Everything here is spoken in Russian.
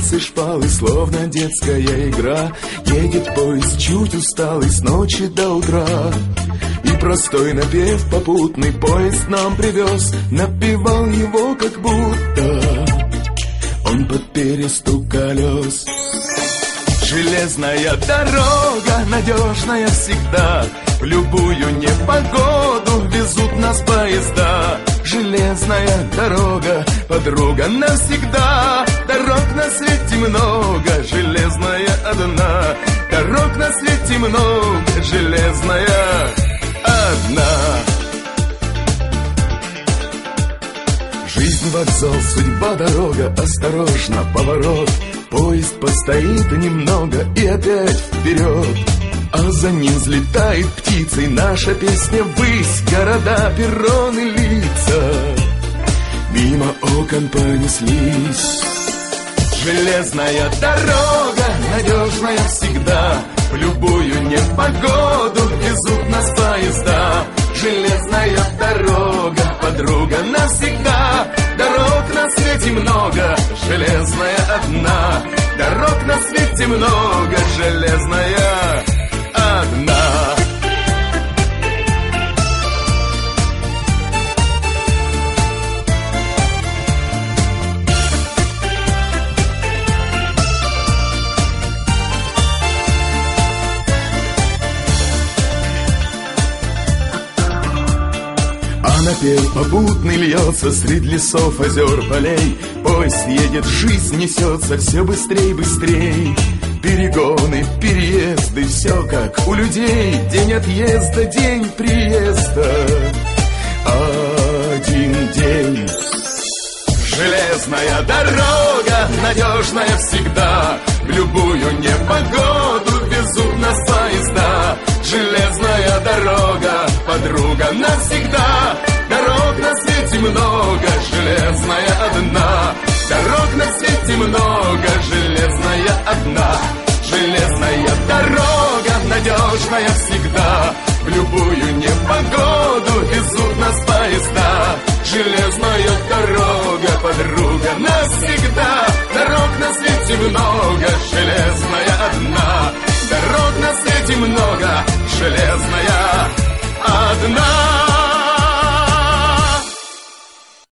колеса и шпалы, словно детская игра. Едет поезд чуть усталый с ночи до утра, и простой напев попутный поезд нам привез. Напевал его как будто он под перестук колес. Железная дорога, надежная всегда, в любую непогоду везут нас поезда. Железная дорога, подруга навсегда. Дорог на свете много, железная одна. Дорог на свете много, железная одна. Жизнь, вокзал, судьба, дорога, осторожно, поворот. Поезд постоит немного и опять вперед, а за ним взлетает птицей наша песня ввысь. Города, перроны, лица мимо окон понеслись. Железная дорога, надежная всегда, в любую непогоду везут нас поезда. Железная дорога, подруга навсегда. Дорог на свете много, железная одна. Дорог на свете много, железная одна. А напев попутный льется среди лесов, озер, полей. Поезд едет, жизнь несется все быстрей, быстрей. Перегоны, переезды, все как у людей. День отъезда, день приезда, один день. Железная дорога, надежная всегда, в любую непогоду везут нас поезда. Железная дорога, подруга навсегда. Дорог на свете много, железная одна. Дорог на свете много, железная одна. Железная дорога, надежная всегда, в любую непогоду везут нас поезда. Железная дорога, подруга навсегда. Дорог на свете много, железная одна. Дорог на свете много, железная